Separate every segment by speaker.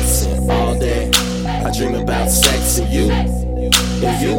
Speaker 1: sexing all day. I dream about sex and you, and you,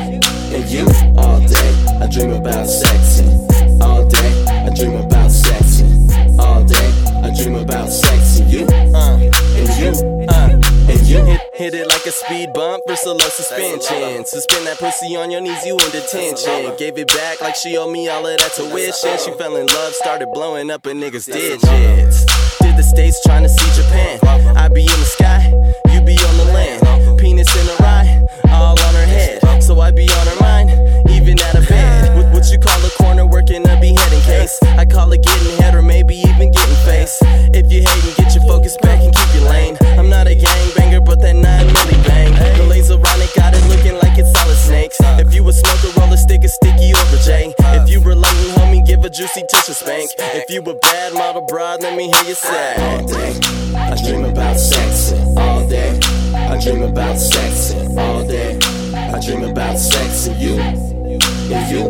Speaker 1: and you all day. I dream about sexing all day. I dream about sexing all day. I dream about sex and you, and you, and you.
Speaker 2: Hit it like a speed bump versus low suspension. Suspend that pussy on your knees, you in detention. Gave it back like she owed me all of that tuition. She fell in love, started blowing up a nigga's digits. Did the States trying to see Japan. I be in the sky, you be on the land. Penis in a ride, all on her head. So I be on her mind, even out of bed. What you call a corner working a beheading case. I call it getting head or maybe even getting face. If you hatin', get your focus back and keep your lane. I'm not a gangbanger, but that 9 milli bang. The laser ironic, got it looking like it's solid snakes. If you a smoker, roll a stick, a sticky over J. If you relating, homie, give a juicy tissue spank. If you a bad model broad, let me hear you say.
Speaker 1: All day, I dream about sexing all day. I dream about sexing all day. I dream about sex and you, and you,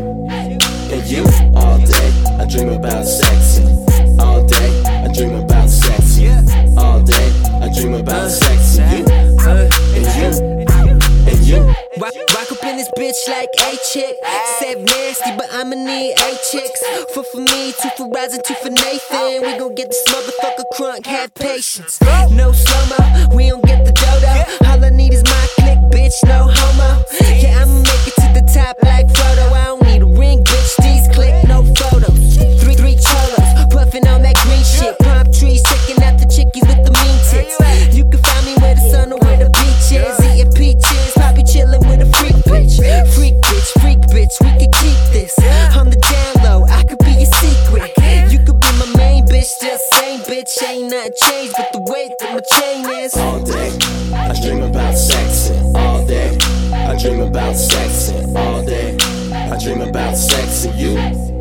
Speaker 1: and you all day. I dream about sexing all day. I dream about sexing all day. I dream about sex and you, and you, and you.
Speaker 3: Rock up in this bitch like a chick. 7 nasty, but I'ma need 8 chicks. 4 for me, 2 for Rising, 2 for Nathan. We gon' get this motherfucker crunk, have patience. No slow-mo, we don't get the dodo. All I need is my click, bitch, no homo. Yeah, I'ma make it to the top like Frodo. I don't need a ring, bitch, these click, no photos. Three cholos, puffin' on that green shit. Palm trees, checking out the chickies with the mean tits. You can find me where the sun or where the beach is. Eating peaches, poppy chillin' with a freak bitch. Freak bitch, we could keep this on the down low, I could be your secret. You could be my main bitch, still same bitch. Ain't nothing changed but the weight that my chain is.
Speaker 1: All day, I dream about sexing all day. I dream about sexing all day. I dream about sex and you,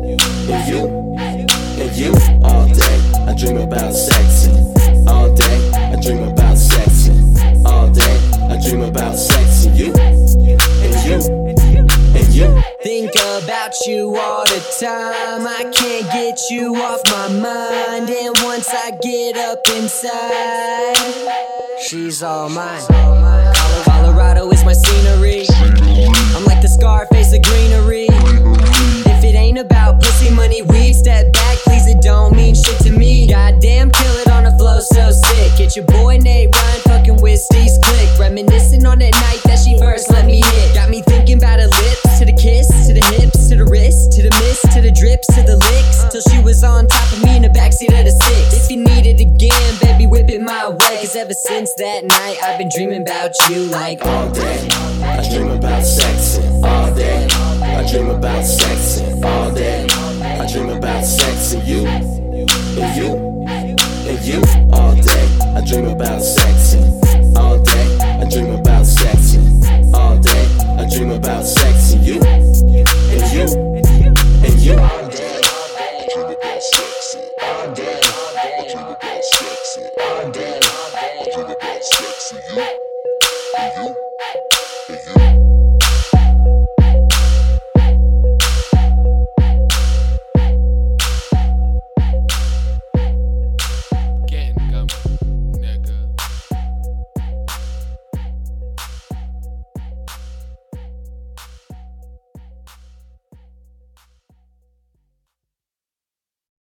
Speaker 1: and you, and you all day. I dream about sexing all day. I dream about sexing all day. I dream about sex and you, and you, and you.
Speaker 3: Think about you all the time. I can't get you off my mind. And once I get up inside, she's all mine. Colorado is my scenery. I'm like the Scarface of greenery. If it ain't about pussy, money, weed, step back, please, it don't mean shit to me. Goddamn, kill it on a flow so sick. Get your boy Nate Ryan fucking with Steve's click. Reminiscing on that night that she first let me hit. Got me thinking about her lips, to the kiss, to the hips, to the wrist, to the miss, to the drips, to the licks. Till she was on top of me in the backseat of the 6. If you need it again, baby, whip it my way. Cause ever since that night, I've been dreaming about you like
Speaker 1: all day. I dream about sexing all day. I dream about sexing all day. I dream about sex and you, and you, and you all day. I dream about sexing all day. I dream about sexing all day. I dream about sex and you, and you, and you all day. I dream about sexing all day. I dream about sexing all day. I dream about sex and you, and you.